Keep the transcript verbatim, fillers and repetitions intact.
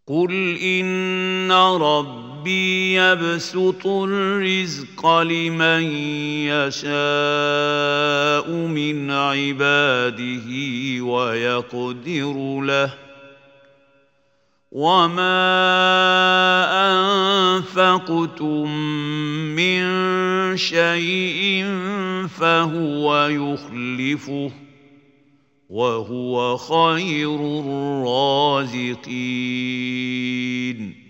قل إن ربي يبسط الرزق لمن يشاء من عباده ويقدر له وما أنفقتم من شيء فهو يخلفه وهو خير الرازقين